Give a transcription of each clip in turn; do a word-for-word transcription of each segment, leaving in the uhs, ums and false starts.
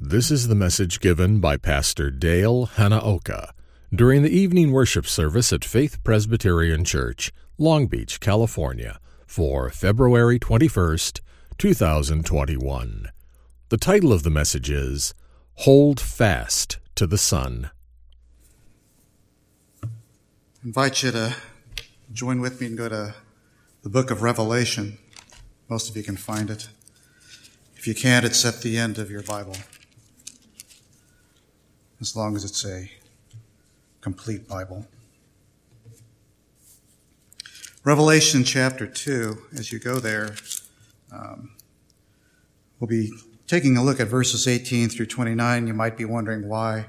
This is the message given by Pastor Dale Hanaoka during the evening worship service at Faith Presbyterian Church, Long Beach, California, for February twenty-first, two thousand twenty-one. The title of the message is, Hold Fast to the Son. I invite you to join with me and go to the book of Revelation. Most of you can find it. If you can't, it's at the end of your Bible, as long as it's a complete Bible. Revelation chapter two, as you go there, um, we'll be taking a look at verses eighteen through twenty-nine. You might be wondering why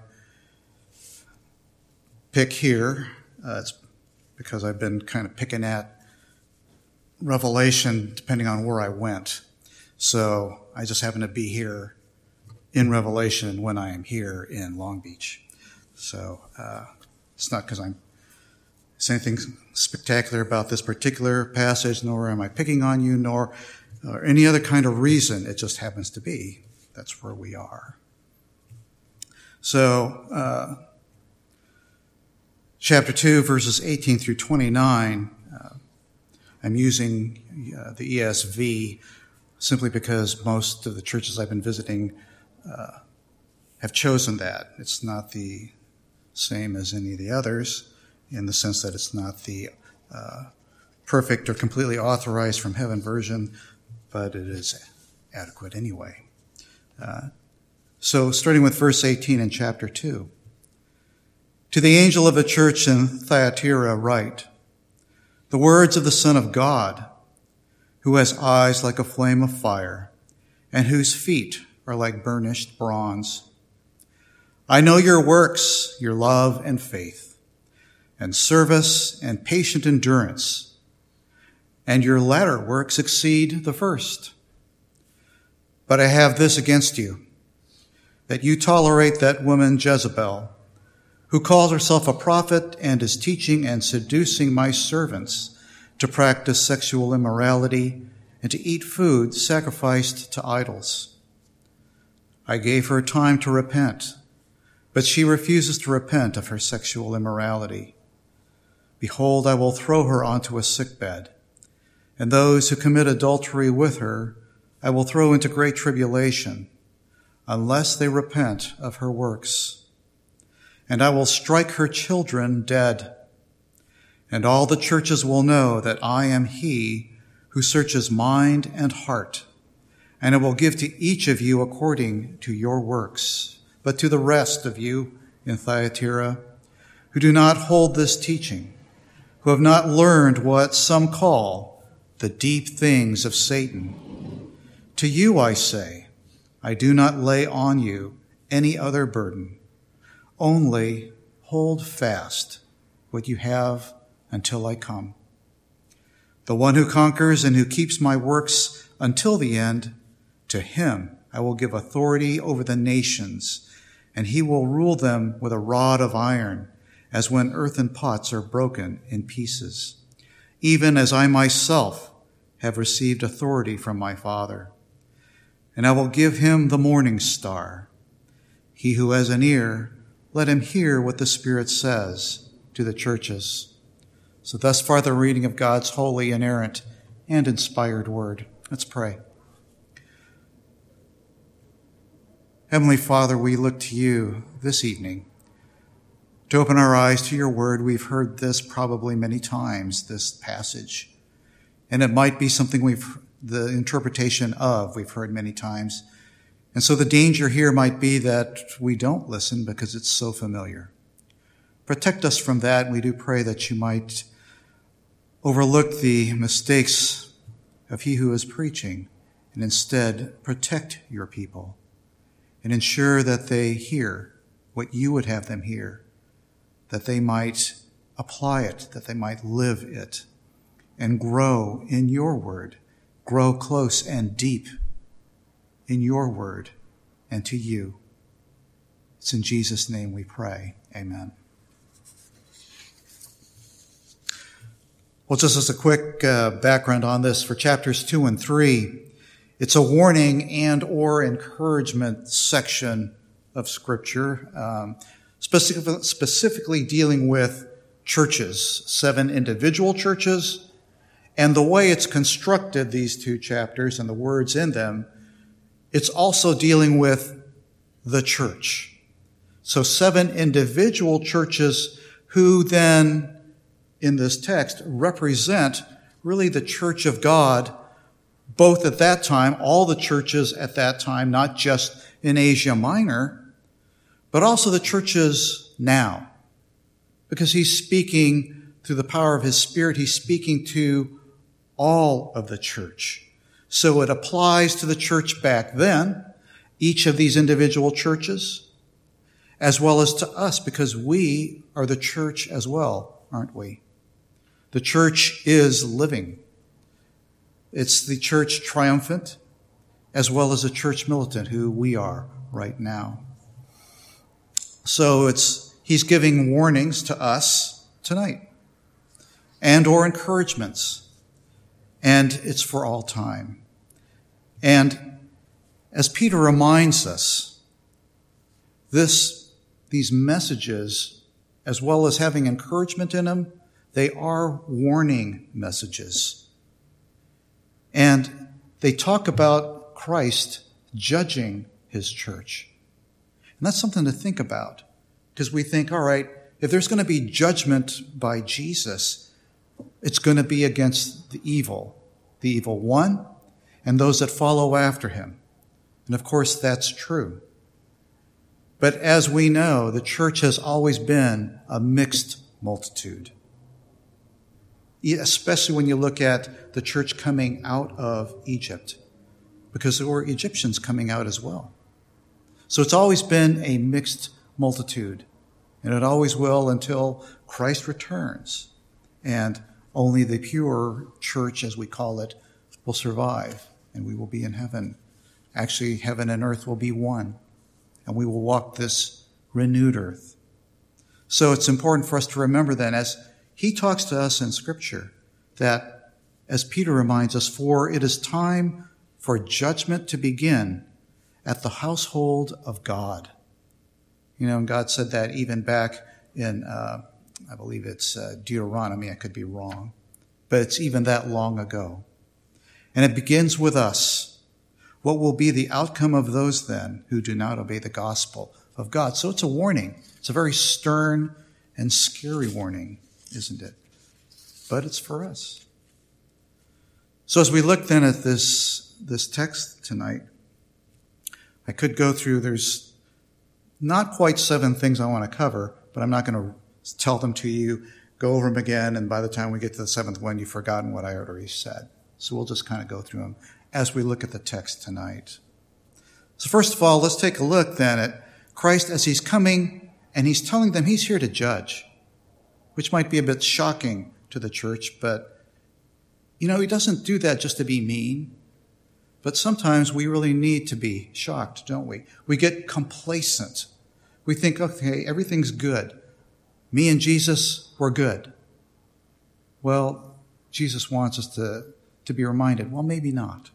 pick here. Uh, it's because I've been kind of picking at Revelation depending on where I went. So I just happen to be here in Revelation when I am here in Long Beach. So uh, it's not because I'm saying anything spectacular about this particular passage, nor am I picking on you, nor or any other kind of reason. It just happens to be. That's where we are. So uh, chapter two, verses eighteen through twenty-nine, uh, I'm using uh, the E S V simply because most of the churches I've been visiting uh, have chosen that. It's not the same as any of the others in the sense that it's not the uh, perfect or completely authorized from heaven version, but it is adequate anyway. Uh, so starting with verse eighteen in chapter two. To the angel of the church in Thyatira write, the words of the Son of God, who has eyes like a flame of fire, and whose feet are like burnished bronze. I know your works, your love and faith, and service and patient endurance, and your latter works exceed the first. But I have this against you, that you tolerate that woman Jezebel, who calls herself a prophet and is teaching and seducing my servants to practice sexual immorality and to eat food sacrificed to idols. I gave her time to repent, but she refuses to repent of her sexual immorality. Behold, I will throw her onto a sickbed, and those who commit adultery with her I will throw into great tribulation, unless they repent of her works. And I will strike her children dead. And all the churches will know that I am he who searches mind and heart, and I will give to each of you according to your works. But to the rest of you in Thyatira, who do not hold this teaching, who have not learned what some call the deep things of Satan, to you I say, I do not lay on you any other burden. Only hold fast what you have until I come. The one who conquers and who keeps my works until the end, to him I will give authority over the nations, and he will rule them with a rod of iron, as when earthen pots are broken in pieces, even as I myself have received authority from my Father. And I will give him the morning star. He who has an ear, let him hear what the Spirit says to the churches. So thus far the reading of God's holy, inerrant, and inspired word. Let's pray. Heavenly Father, we look to you this evening to open our eyes to your word. We've heard this probably many times, this passage, and it might be something we've, the interpretation of, we've heard many times. And so the danger here might be that we don't listen because it's so familiar. Protect us from that, and we do pray that you might overlook the mistakes of he who is preaching and instead protect your people and ensure that they hear what you would have them hear, that they might apply it, that they might live it, and grow in your word, grow close and deep in your word and to you. It's in Jesus' name we pray. Amen. Well, just as a quick uh, background on this, for chapters two and three It's a warning and or encouragement section of Scripture, um, specific, specifically dealing with churches, seven individual churches, and the way it's constructed, these two chapters and the words in them, it's also dealing with the church. So seven individual churches who then, in this text, represent really the church of God, both at that time, all the churches at that time, not just in Asia Minor, but also the churches now. Because he's speaking through the power of his Spirit, he's speaking to all of the church. So it applies to the church back then, each of these individual churches, as well as to us, because we are the church as well, aren't we? The church is living. It's the church triumphant, as well as the church militant, who we are right now. So it's he's giving warnings to us tonight, and or encouragements, and it's for all time. And as Peter reminds us, this, these messages, as well as having encouragement in them, they are warning messages. And they talk about Christ judging his church. And that's something to think about, because we think, all right, if there's going to be judgment by Jesus, it's going to be against the evil, the evil one, and those that follow after him. And of course, that's true. But as we know, the church has always been a mixed multitude. Especially when you look at the church coming out of Egypt, because there were Egyptians coming out as well. So it's always been a mixed multitude, and it always will until Christ returns, and only the pure church, as we call it, will survive, and we will be in heaven. Actually, heaven and earth will be one, and we will walk this renewed earth. So it's important for us to remember then, as he talks to us in Scripture, that, as Peter reminds us, for it is time for judgment to begin at the household of God. You know, and God said that even back in, uh, I believe it's uh, Deuteronomy. I could be wrong, but it's even that long ago. And it begins with us. What will be the outcome of those then who do not obey the gospel of God? So it's a warning. It's a very stern and scary warning, isn't it? But it's for us. So as we look then at this, this text tonight, I could go through, there's not quite seven things I want to cover, but I'm not going to tell them to you, go over them again, and by the time we get to the seventh one, you've forgotten what I already said. So we'll just kind of go through them as we look at the text tonight. So first of all, let's take a look then at Christ as he's coming, and he's telling them he's here to judge, which might be a bit shocking to the church, but, you know, he doesn't do that just to be mean. But sometimes we really need to be shocked, don't we? We get complacent. We think, okay, everything's good. Me and Jesus, we're good. Well, Jesus wants us to, to be reminded, well, maybe not.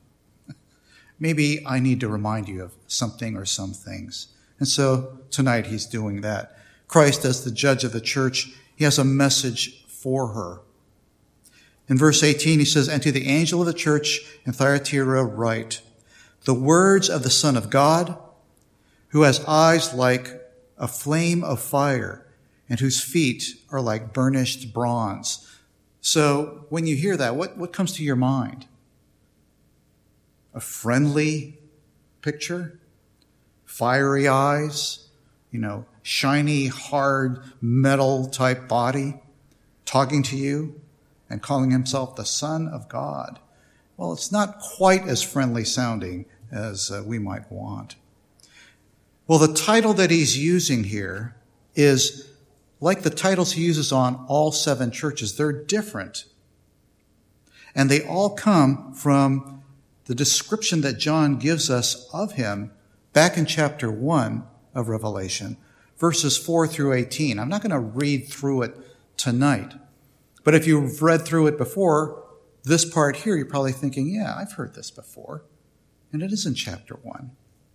Maybe I need to remind you of something or some things. And so tonight he's doing that. Christ, as the judge of the church, he has a message for her. In verse eighteen, he says, and to the angel of the church in Thyatira write, the words of the Son of God, who has eyes like a flame of fire, and whose feet are like burnished bronze. So when you hear that, what, what comes to your mind? A friendly picture? Fiery eyes? You know, shiny, hard, metal type body talking to you and calling himself the Son of God. Well, it's not quite as friendly sounding as uh, we might want. Well, the title that he's using here is like the titles he uses on all seven churches. They're different. And they all come from the description that John gives us of him back in chapter one of Revelation, verses four through eighteen. I'm not going to read through it tonight. But if you've read through it before, this part here, you're probably thinking, yeah, I've heard this before. And it is in chapter one.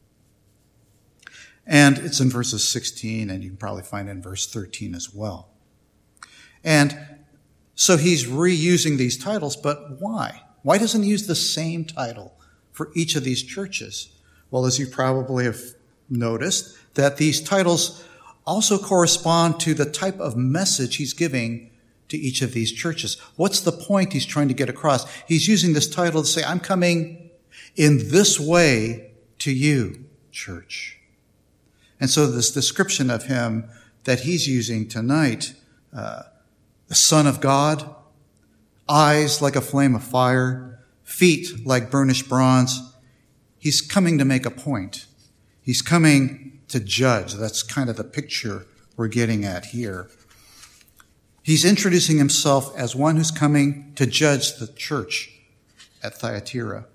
And it's in verses sixteen, and you can probably find it in verse thirteen as well. And so he's reusing these titles, but why? Why doesn't he use the same title for each of these churches? Well, as you probably have noticed, that these titles also correspond to the type of message he's giving to each of these churches. What's the point he's trying to get across? He's using this title to say, I'm coming in this way to you, church. And so this description of him that he's using tonight, uh, the Son of God, eyes like a flame of fire, feet like burnished bronze, he's coming to make a point. He's coming to judge. That's kind of the picture we're getting at here. He's introducing himself as one who's coming to judge the church at Thyatira.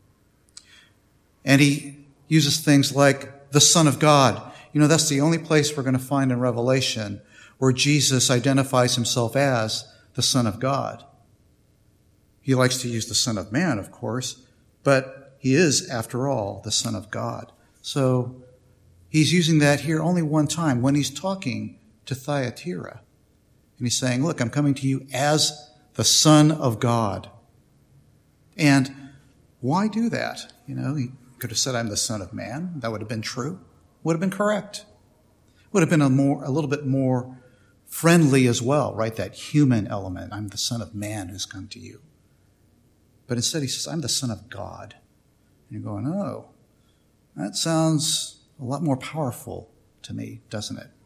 And he uses things like the Son of God. You know, that's the only place we're going to find in Revelation where Jesus identifies himself as the Son of God. He likes to use the Son of Man, of course, but he is, after all, the Son of God. So he's using that here only one time when he's talking to Thyatira. And he's saying, look, I'm coming to you as the Son of God. And why do that? You know, he could have said, I'm the Son of Man. That would have been true. Would have been correct. Would have been a more, a little bit more friendly as well, right? That human element. I'm the Son of Man who's come to you. But instead he says, I'm the Son of God. And you're going, oh, that sounds a lot more powerful to me, doesn't it?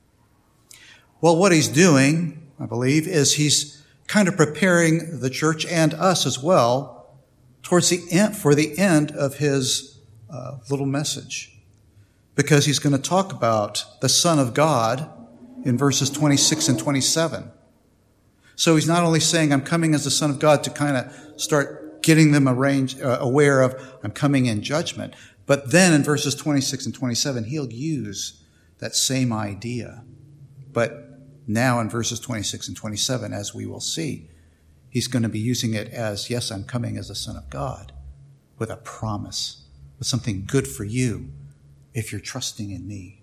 Well, what he's doing, I believe, is he's kind of preparing the church and us as well towards the end, for the end of his uh, little message. Because he's going to talk about the Son of God in verses twenty-six and twenty-seven. So he's not only saying, I'm coming as the Son of God to kind of start getting them arranged, uh, aware of, I'm coming in judgment. But then in verses twenty-six and twenty-seven, he'll use that same idea. But now in verses twenty-six and twenty-seven, as we will see, he's going to be using it as, yes, I'm coming as the Son of God, with a promise, with something good for you if you're trusting in me.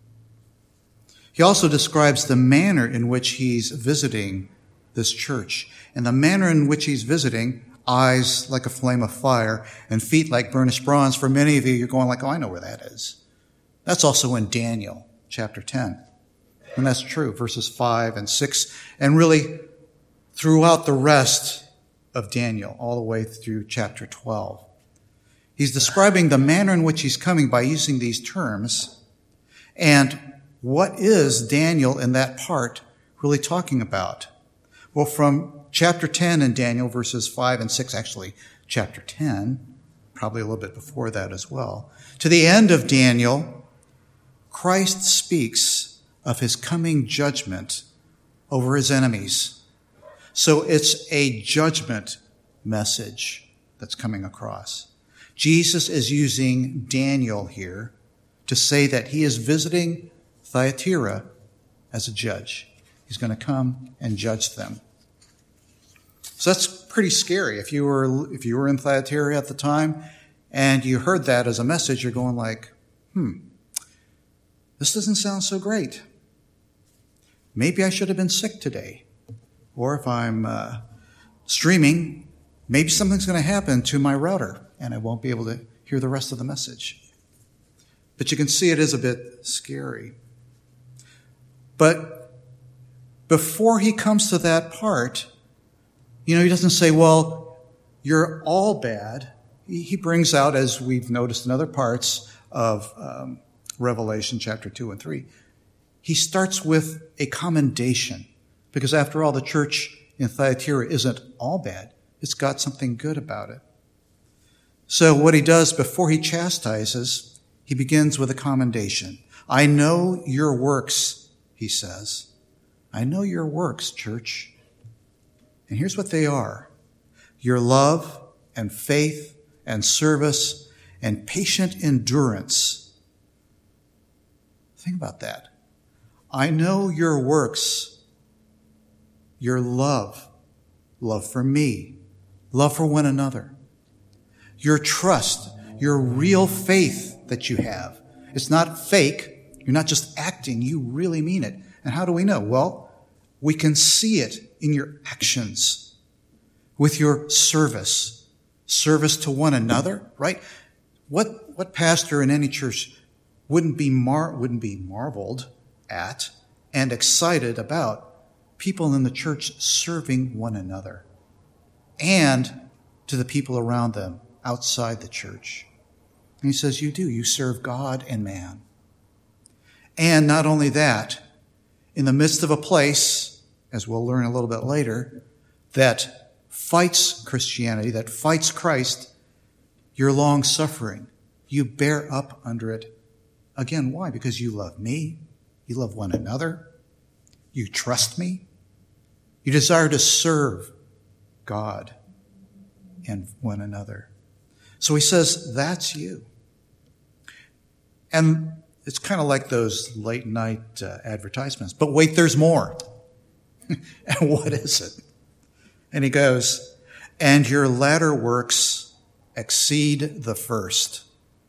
He also describes the manner in which he's visiting this church. And the manner in which he's visiting, eyes like a flame of fire and feet like burnished bronze. For many of you, you're going like, oh, I know where that is. That's also in Daniel chapter ten. And that's true, verses five and six, and really throughout the rest of Daniel, all the way through chapter twelve. He's describing the manner in which he's coming by using these terms. And what is Daniel in that part really talking about? Well, from chapter ten in Daniel, verses five and six, actually chapter ten, probably a little bit before that as well, to the end of Daniel, Christ speaks of his coming judgment over his enemies. So it's a judgment message that's coming across. Jesus is using Daniel here to say that he is visiting Thyatira as a judge. He's going to come and judge them. So that's pretty scary. If you were if you were in Thyatira at the time and you heard that as a message, you're going like, hmm, this doesn't sound so great. Maybe I should have been sick today. Or if I'm uh, streaming, maybe something's going to happen to my router and I won't be able to hear the rest of the message. But you can see it is a bit scary. But before he comes to that part, you know, he doesn't say, well, you're all bad. He brings out, as we've noticed in other parts of um, Revelation chapter two and three, he starts with a commendation. Because after all, the church in Thyatira isn't all bad. It's got something good about it. So what he does before he chastises, he begins with a commendation. I know your works, he says. I know your works, church. And here's what they are. Your love and faith and service and patient endurance. Think about that. I know your works, your love, love for me, love for one another, your trust, your real faith that you have. It's not fake. You're not just acting. You really mean it. And how do we know? Well, we can see it in your actions, with your service, service to one another, right? What, what pastor in any church wouldn't be mar- wouldn't be marveled at and excited about people in the church serving one another and to the people around them outside the church? And he says, you do. You serve God and man. And not only that, in the midst of a place, as we'll learn a little bit later, that fights Christianity, that fights Christ, you're long-suffering. You bear up under it. Again, why? Because you love me. You love one another. You trust me. You desire to serve God and one another. So he says, that's you. And it's kind of like those late night uh, advertisements. But wait, there's more. And what is it? And he goes, and your latter works exceed the first.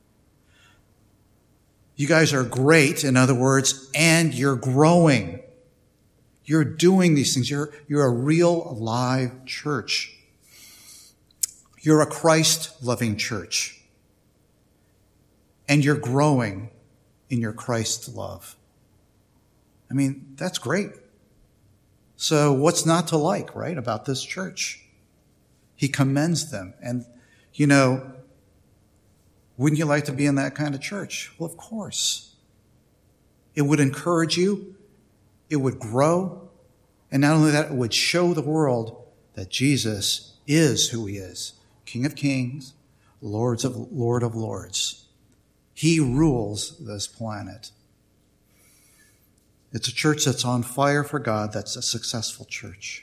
You guys are great, in other words, and you're growing. You're doing these things. You're, you're a real live church. You're a Christ-loving church. And you're growing in your Christ love. I mean, that's great. So what's not to like, right, about this church? He commends them. And, you know, wouldn't you like to be in that kind of church? Well, of course. It would encourage you. It would grow. And not only that, it would show the world that Jesus is who he is. King of kings, Lords of, Lord of lords. He rules this planet. It's a church that's on fire for God. That's a successful church.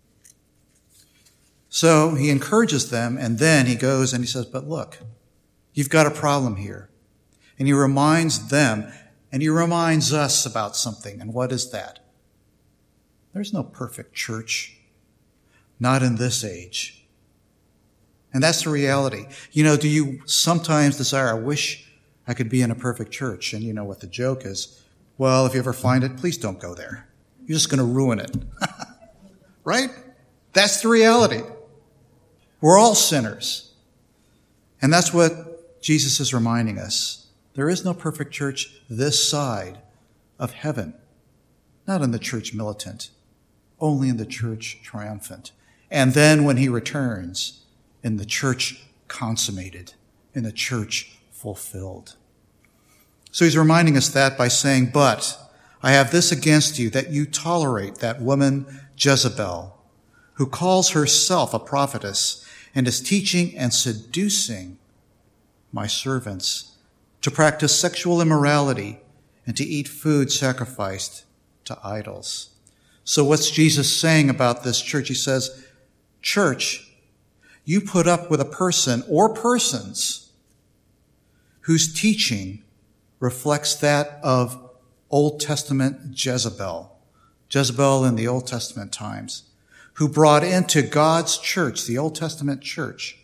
So he encourages them, and then he goes and he says, but look, you've got a problem here. And he reminds them, and he reminds us about something. And what is that? There's no perfect church. Not in this age. And that's the reality. You know, do you sometimes desire, I wish I could be in a perfect church? And you know what the joke is? Well, if you ever find it, please don't go there. You're just going to ruin it. Right? That's the reality. We're all sinners. And that's what Jesus is reminding us. There is no perfect church this side of heaven. Not in the church militant. Only in the church triumphant. And then when he returns, in the church consummated. In the church fulfilled. So he's reminding us that by saying, but I have this against you, that you tolerate that woman Jezebel, who calls herself a prophetess and is teaching and seducing my servants to practice sexual immorality and to eat food sacrificed to idols. So what's Jesus saying about this church? He says, church, you put up with a person or persons whose teaching reflects that of Old Testament Jezebel. Jezebel in the Old Testament times, who brought into God's church, the Old Testament church,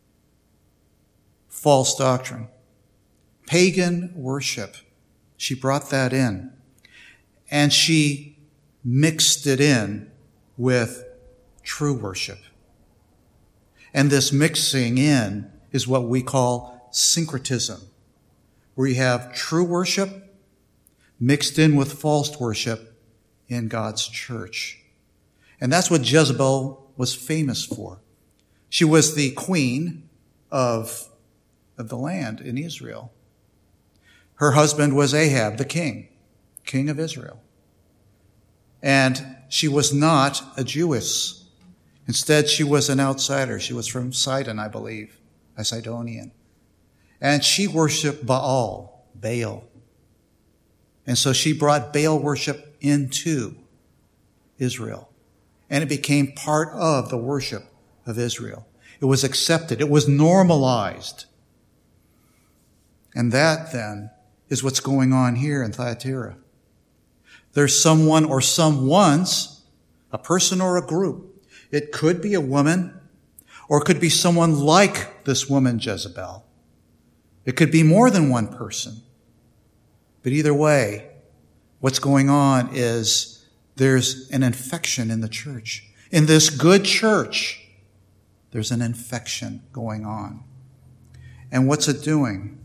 false doctrine, pagan worship. She brought that in, and she mixed it in with true worship. And this mixing in is what we call syncretism, where you have true worship mixed in with false worship in God's church. And that's what Jezebel was famous for. She was the queen of, of the land in Israel. Her husband was Ahab, the king, king of Israel. And she was not a Jewess. Instead, she was an outsider. She was from Sidon, I believe, a Sidonian. And she worshiped Baal, Baal. And so she brought Baal worship into Israel. And it became part of the worship of Israel. It was accepted. It was normalized. And that, then, is what's going on here in Thyatira. There's someone or someones, a person or a group. It could be a woman, or it could be someone like this woman Jezebel, It could be more than one person. But either way, what's going on is there's an infection in the church. In this good church, there's an infection going on. And what's it doing?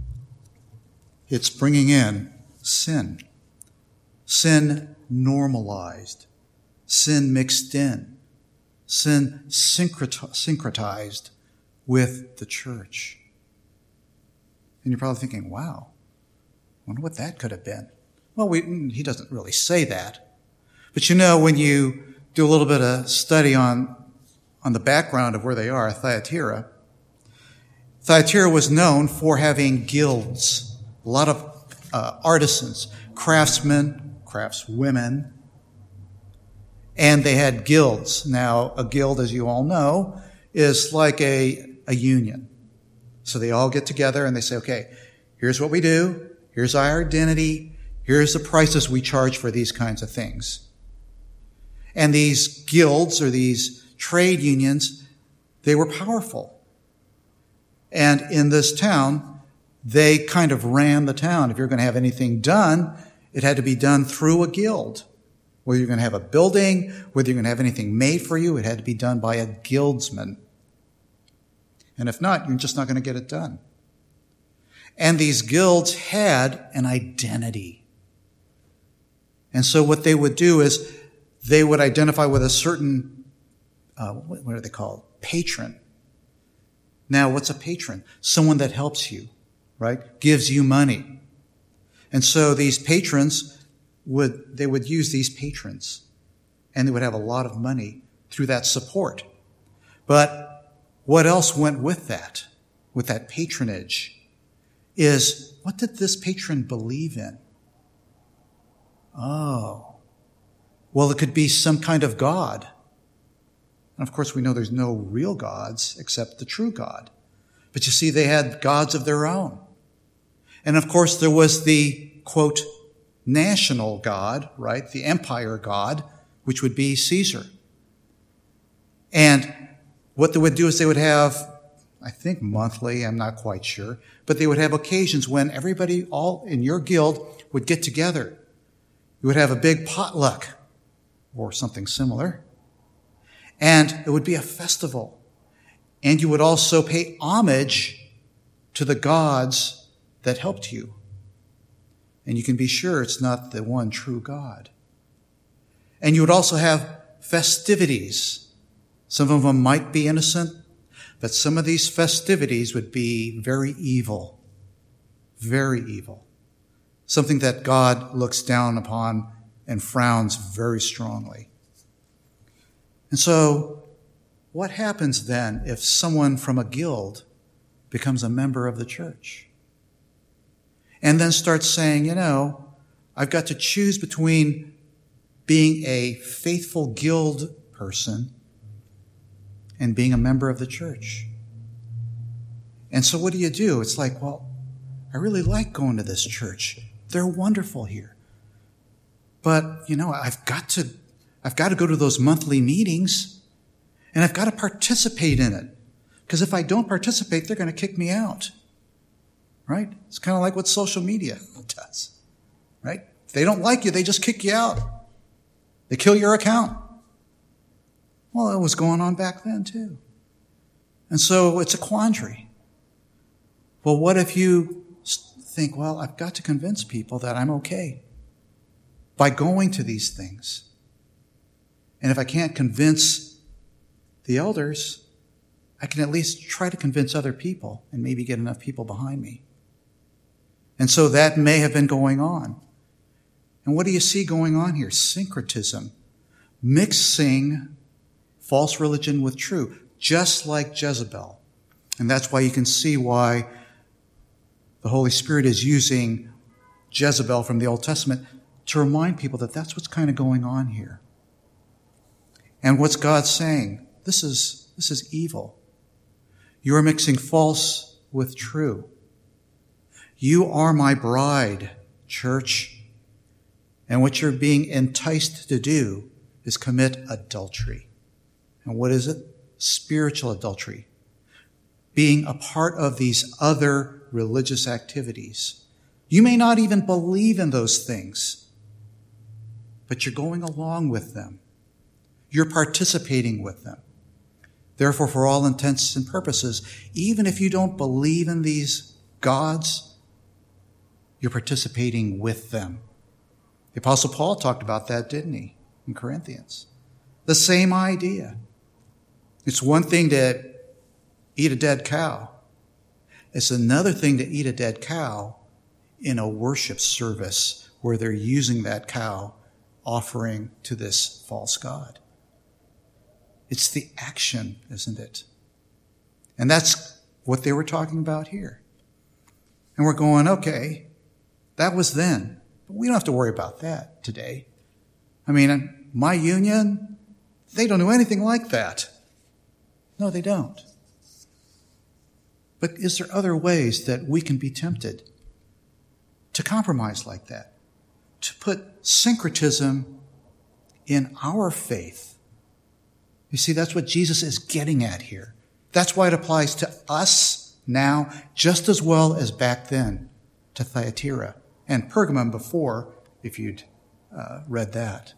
It's bringing in sin. Sin normalized. Sin mixed in. Sin syncretized with the church. And you're probably thinking, wow, I wonder what that could have been. Well, we, he doesn't really say that. But you know, when you do a little bit of study on, on the background of where they are, Thyatira, Thyatira was known for having guilds, a lot of uh, artisans, craftsmen, craftswomen, and they had guilds. Now, a guild, as you all know, is like a, a union. So they all get together and they say, okay, here's what we do, here's our identity, here's the prices we charge for these kinds of things. And these guilds or these trade unions, they were powerful. And in this town, they kind of ran the town. If you're going to have anything done, it had to be done through a guild. Whether you're going to have a building, whether you're going to have anything made for you, it had to be done by a guildsman. And if not, you're just not going to get it done. And these guilds had an identity. And so what they would do is they would identify with a certain, uh, what, what are they called? Patron. Now, what's a patron? Someone that helps you, right? Gives you money. And so these patrons would, they would use these patrons, and they would have a lot of money through that support. But what else went with that, with that patronage, is what did this patron believe in? Oh, well, it could be some kind of God. And of course, we know there's no real gods except the true God. But you see, they had gods of their own. And of course, there was the, quote, national God, right? The empire God, which would be Caesar. And what they would do is they would have, I think monthly, I'm not quite sure, but they would have occasions when everybody all in your guild would get together. You would have a big potluck or something similar. And it would be a festival. And you would also pay homage to the gods that helped you. And you can be sure it's not the one true God. And you would also have festivities. Some of them might be innocent, but some of these festivities would be very evil. Very evil. Something that God looks down upon and frowns very strongly. And so, what happens then if someone from a guild becomes a member of the church? And then starts saying, you know, I've got to choose between being a faithful guild person and being a member of the church. And so what do you do? It's like, well, I really like going to this church. They're wonderful here. But, you know, I've got to, I've got to go to those monthly meetings, and I've got to participate in it. Because if I don't participate, they're going to kick me out. Right? It's kind of like what social media does. Right? If they don't like you, they just kick you out. They kill your account. Well, it was going on back then too. And so it's a quandary. Well, what if you think, well, I've got to convince people that I'm okay by going to these things. And if I can't convince the elders, I can at least try to convince other people and maybe get enough people behind me. And so that may have been going on. And what do you see going on here? Syncretism. Mixing false religion with true, just like Jezebel. And that's why you can see why the Holy Spirit is using Jezebel from the Old Testament to remind people that that's what's kind of going on here. And what's God saying? This is, this is evil. You are mixing false with true. You are my bride, church. And what you're being enticed to do is commit adultery. And what is it? Spiritual adultery. being a part of these other religious activities. You may not even believe in those things, but you're going along with them. You're participating with them. Therefore, for all intents and purposes, even if you don't believe in these gods, you're participating with them. The Apostle Paul talked about that, didn't he, in Corinthians? The same idea. It's one thing to eat a dead cow. It's another thing to eat a dead cow in a worship service where they're using that cow offering to this false god. It's the action, isn't it? And that's what they were talking about here. And we're going, okay, that was then. But we don't have to worry about that today. I mean, my union, they don't do anything like that. No, they don't. But is there other ways that we can be tempted to compromise like that? To put syncretism in our faith? You see, that's what Jesus is getting at here. That's why it applies to us now just as well as back then to Thyatira and Pergamum before, if you'd uh, read that.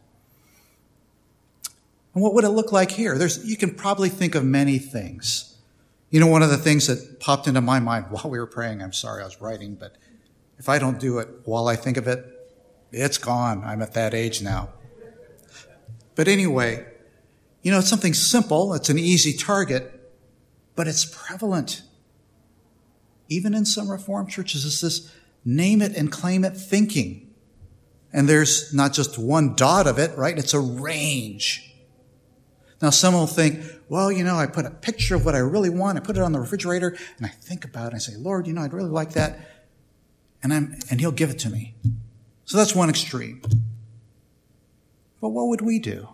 And what would it look like here? There's, you can probably think of many things. You know, one of the things that popped into my mind while we were praying, I'm sorry I was writing, but if I don't do it while I think of it, it's gone. I'm at that age now. But anyway, you know, it's something simple. It's an easy target, but it's prevalent. Even in some Reformed churches, it's this name it and claim it thinking. And there's not just one dot of it, right? It's a range. Now, some will think, well, you know, I put a picture of what I really want. I put it on the refrigerator and I think about it. And I say, Lord, you know, I'd really like that. And I'm, and he'll give it to me. So that's one extreme. But what would we do?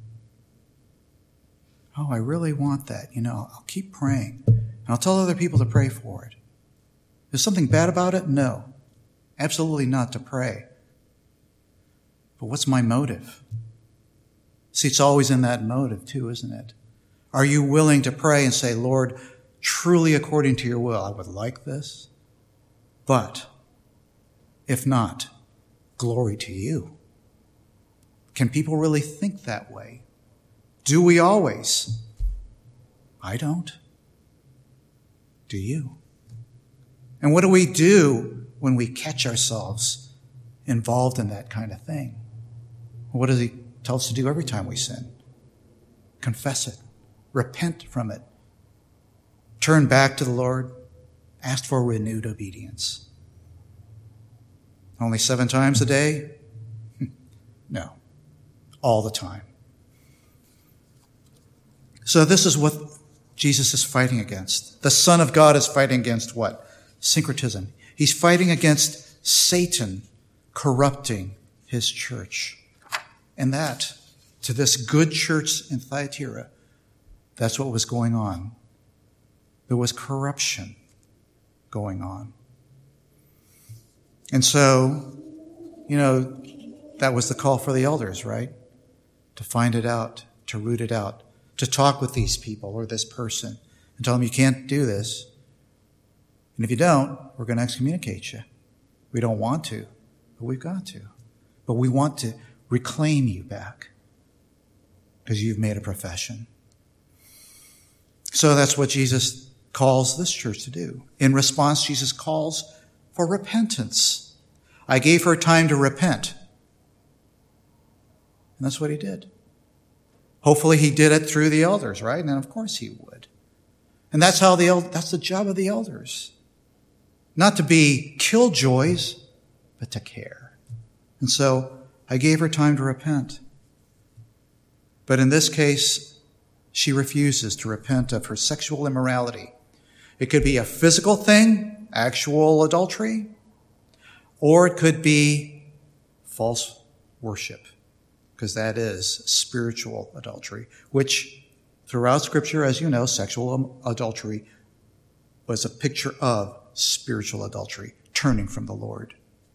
Oh, I really want that. You know, I'll keep praying. And I'll tell other people to pray for it. Is something bad about it? No. Absolutely not to pray. But what's my motive? See, it's always in that motive too, isn't it? Are you willing to pray and say, Lord, truly according to your will, I would like this, but if not, glory to you. Can people really think that way? Do we always? I don't. Do you? And what do we do when we catch ourselves involved in that kind of thing? What does he tell us to do every time we sin? Confess it. Repent from it. Turn back to the Lord. Ask for renewed obedience. Only seven times a day? No. All the time. So this is what Jesus is fighting against. The Son of God is fighting against what? Syncretism. He's fighting against Satan corrupting his church. And that, to this good church in Thyatira, that's what was going on. There was corruption going on. And so, you know, that was the call for the elders, right? To find it out, to root it out, to talk with these people or this person and tell them you can't do this. And if you don't, we're going to excommunicate you. We don't want to, but we've got to. But we want to reclaim you back because you've made a profession. So that's what Jesus calls this church to do. In response, Jesus calls for repentance. I gave her time to repent. And that's what he did. Hopefully he did it through the elders, right? And of course he would. And that's how the that's the job of the elders. Not to be killjoys, but to care. And so I gave her time to repent. But in this case, she refuses to repent of her sexual immorality. It could be a physical thing, actual adultery, or it could be false worship, because that is spiritual adultery, which throughout Scripture, as you know, sexual adultery was a picture of spiritual adultery, turning from the Lord.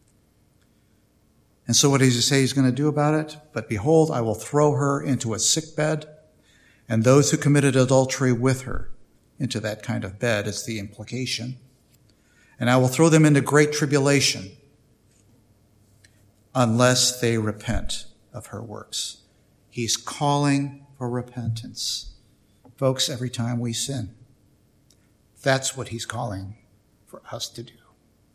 And so what does he say he's going to do about it? But behold, I will throw her into a sickbed, and those who committed adultery with her into that kind of bed, is the implication. And I will throw them into great tribulation unless they repent of her works. He's calling for repentance. Folks, every time we sin, that's what he's calling for us to do.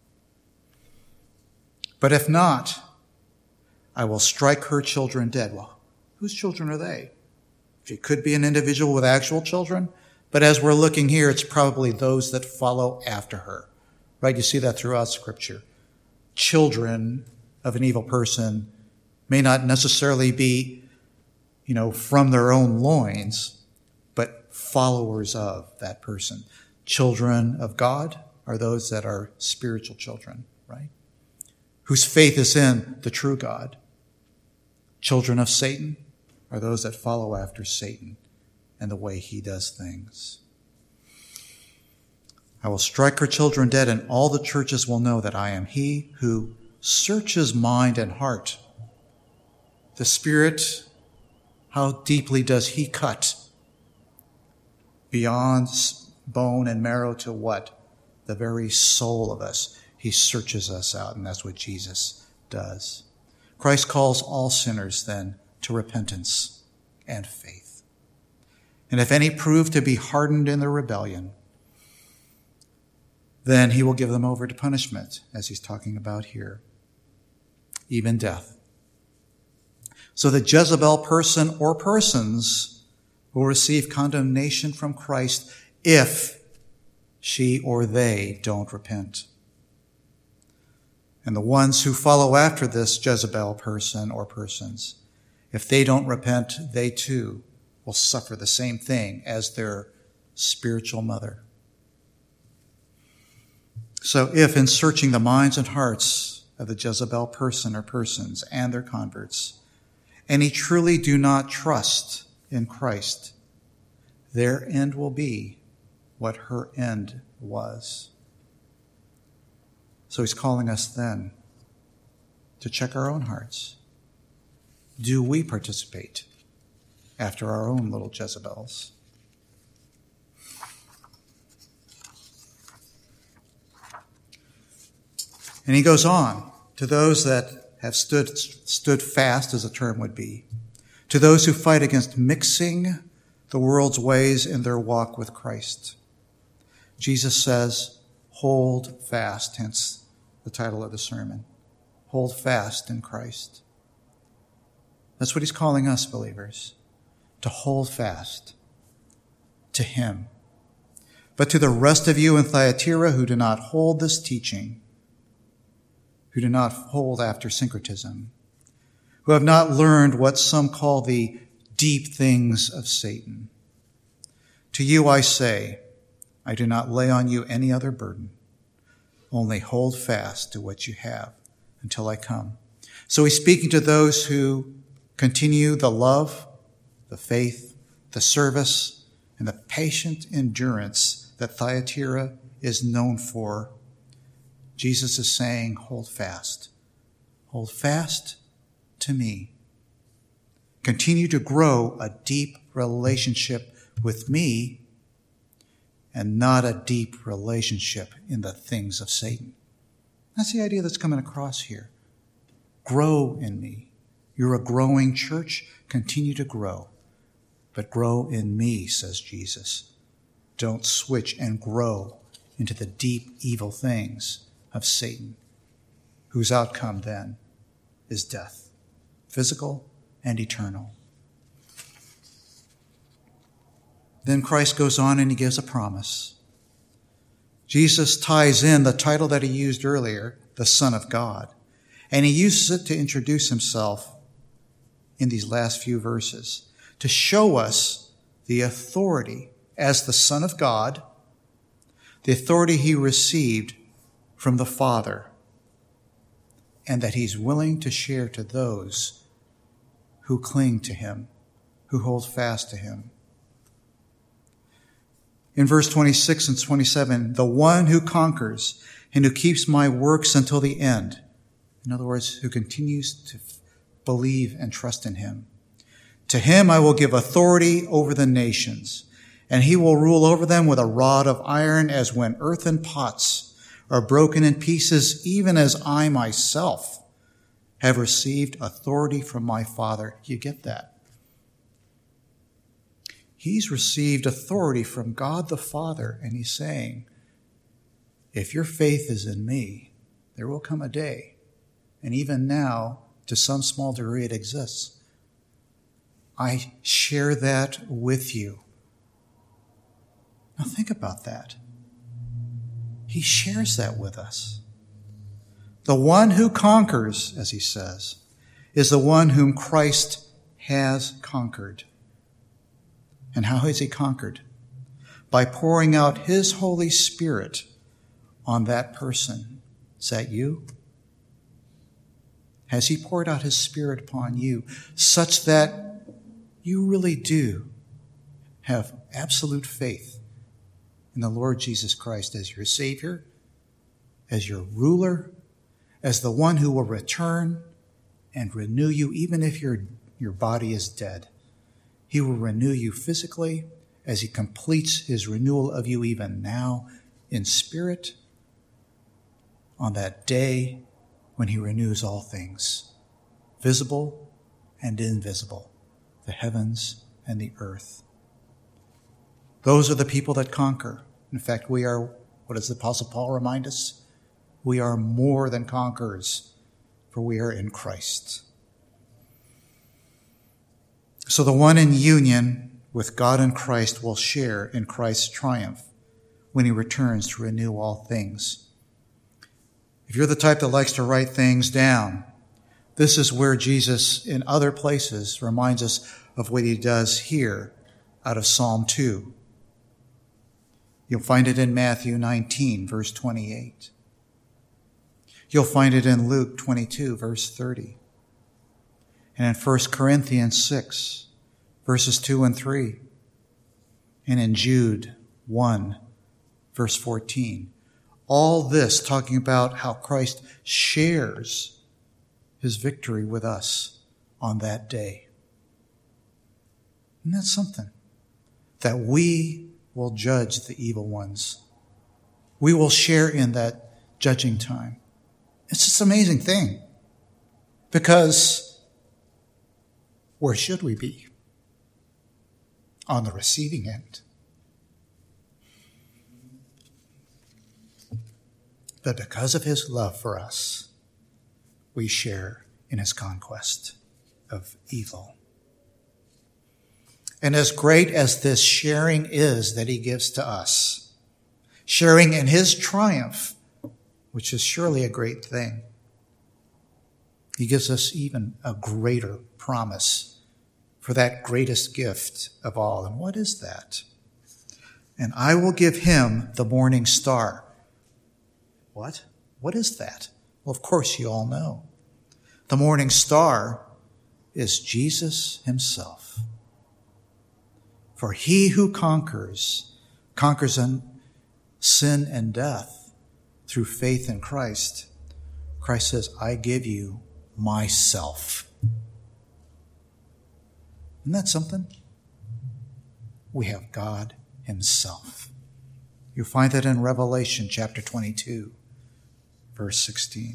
But if not, I will strike her children dead. Well, whose children are they? She could be an individual with actual children, but as we're looking here, it's probably those that follow after her. Right? You see that throughout Scripture. Children of an evil person may not necessarily be, you know, from their own loins, but followers of that person. Children of God are those that are spiritual children, right? Whose faith is in the true God. Children of Satan are those that follow after Satan and the way he does things. I will strike her children dead, and all the churches will know that I am he who searches mind and heart. The Spirit, how deeply does he cut? Beyond bone and marrow to what? The very soul of us. He searches us out, and that's what Jesus does. Christ calls all sinners then to repentance and faith. And if any prove to be hardened in their rebellion, then he will give them over to punishment, as he's talking about here, even death. So the Jezebel person or persons will receive condemnation from Christ if she or they don't repent. And the ones who follow after this Jezebel person or persons, if they don't repent, they too will suffer the same thing as their spiritual mother. So if in searching the minds and hearts of the Jezebel person or persons and their converts, any truly do not trust in Christ, their end will be what her end was. So he's calling us then to check our own hearts. Do we participate after our own little Jezebels? And he goes on to those that have stood, stood fast, as the term would be, to those who fight against mixing the world's ways in their walk with Christ. Jesus says, hold fast, hence the title of the sermon. Hold fast in Christ. That's what he's calling us, believers, to hold fast to him. But to the rest of you in Thyatira who do not hold this teaching, who do not hold after syncretism, who have not learned what some call the deep things of Satan, to you I say, I do not lay on you any other burden. Only hold fast to what you have until I come. So he's speaking to those who continue the love, the faith, the service, and the patient endurance that Thyatira is known for. Jesus is saying, hold fast. Hold fast to me. Continue to grow a deep relationship with me and not a deep relationship in the things of Satan. That's the idea that's coming across here. Grow in me. You're a growing church. Continue to grow. But grow in me, says Jesus. Don't switch and grow into the deep evil things of Satan, whose outcome then is death, physical and eternal. Then Christ goes on and he gives a promise. Jesus ties in the title that he used earlier, the Son of God, and he uses it to introduce himself in these last few verses to show us the authority as the Son of God, the authority he received from the Father, and that he's willing to share to those who cling to him, who hold fast to him. In verse twenty-six and twenty-seven, the one who conquers and who keeps my works until the end, in other words, who continues to believe and trust in him, to him I will give authority over the nations, And he will rule over them with a rod of iron, as when earthen pots are broken in pieces, even as I myself have received authority from my Father. You get that? He's received authority from God the Father, and he's saying, if your faith is in me, there will come a day, and even now, to some small degree, it exists. I share that with you. Now think about that. He shares that with us. The one who conquers, as he says, is the one whom Christ has conquered. And how has he conquered? By pouring out his Holy Spirit on that person. Is that you? Has he poured out his Spirit upon you such that you really do have absolute faith in the Lord Jesus Christ as your Savior, as your ruler, as the one who will return and renew you even if your, your body is dead? He will renew you physically as he completes his renewal of you even now in spirit on that day when he renews all things, visible and invisible, the heavens and the earth. Those are the people that conquer. In fact, we are, what does the Apostle Paul remind us? We are more than conquerors, for we are in Christ. So the one in union with God and Christ will share in Christ's triumph when he returns to renew all things. If you're the type that likes to write things down, this is where Jesus in other places reminds us of what he does here out of Psalm two. You'll find it in Matthew nineteen, verse twenty-eight. You'll find it in Luke twenty-two, verse thirty. And in First Corinthians six, verses two and three. And in Jude one, verse fourteen. All this talking about how Christ shares his victory with us on that day. Isn't that something? That we will judge the evil ones. We will share in that judging time. It's just an amazing thing. Because where should we be? On the receiving end. But because of his love for us, we share in his conquest of evil. And as great as this sharing is that he gives to us, sharing in his triumph, which is surely a great thing, he gives us even a greater promise for that greatest gift of all. And what is that? And I will give him the morning star. What? What is that? Well, of course, you all know. The morning star is Jesus himself. For he who conquers, conquers sin and death through faith in Christ. Christ says, I give you myself. Isn't that something? We have God himself. You find that in Revelation chapter twenty-two, verse sixteen.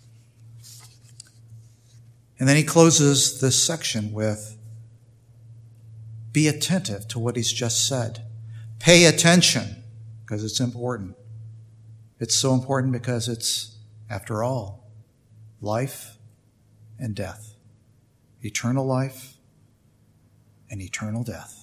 And then he closes this section with, be attentive to what he's just said. Pay attention, because it's important. It's so important because it's, after all, life and death. Eternal life and eternal death.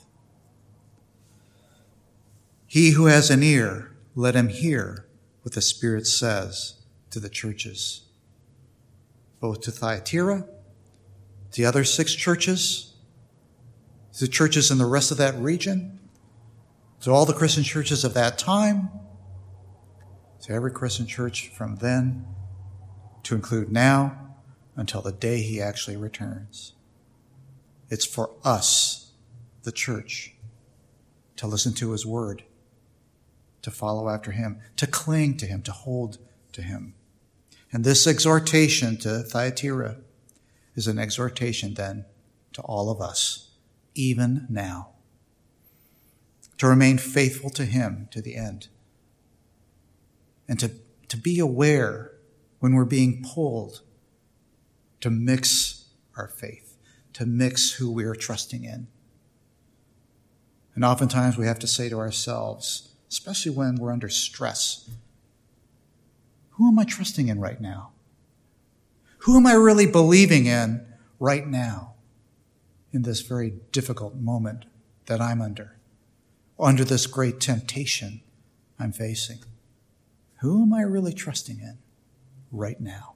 He who has an ear, let him hear what the Spirit says to the churches. Both to Thyatira, the other six churches, the churches in the rest of that region, to all the Christian churches of that time, to every Christian church from then, to include now, until the day he actually returns. It's for us, the church, to listen to his word, to follow after him, to cling to him, to hold to him. And this exhortation to Thyatira is an exhortation then to all of us, even now. to remain faithful to him to the end, and to, to be aware when we're being pulled to mix our faith, to mix who we are trusting in. And oftentimes we have to say to ourselves, especially when we're under stress, who am I trusting in right now? Who am I really believing in right now in this very difficult moment that I'm under, under this great temptation I'm facing? Who am I really trusting in right now?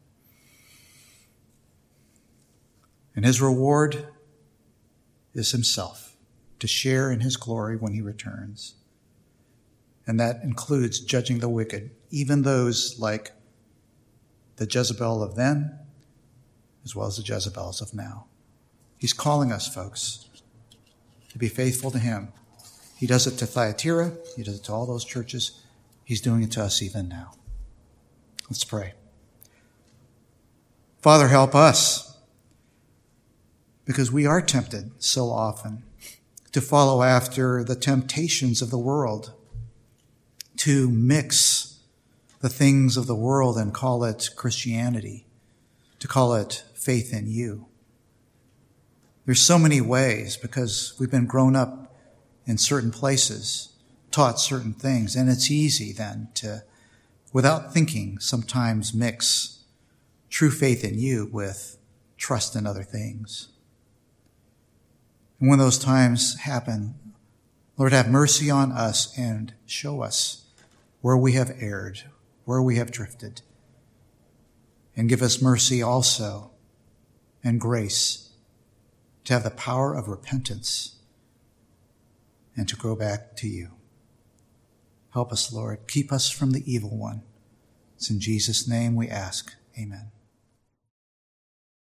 And his reward is himself, to share in his glory when he returns. And that includes judging the wicked, even those like the Jezebel of then, as well as the Jezebels of now. He's calling us, folks, to be faithful to him. He does it to Thyatira. He does it to all those churches. He's doing it to us even now. Let's pray. Father, help us, because we are tempted so often to follow after the temptations of the world, to mix the things of the world and call it Christianity, to call it faith in you. There's so many ways, because we've been grown up in certain places, taught certain things, and it's easy then to, without thinking, sometimes mix true faith in you with trust in other things. And when those times happen, Lord, have mercy on us and show us where we have erred, where we have drifted. And give us mercy also and grace to have the power of repentance and to go back to you. Help us, Lord. Keep us from the evil one. It's in Jesus' name we ask. Amen.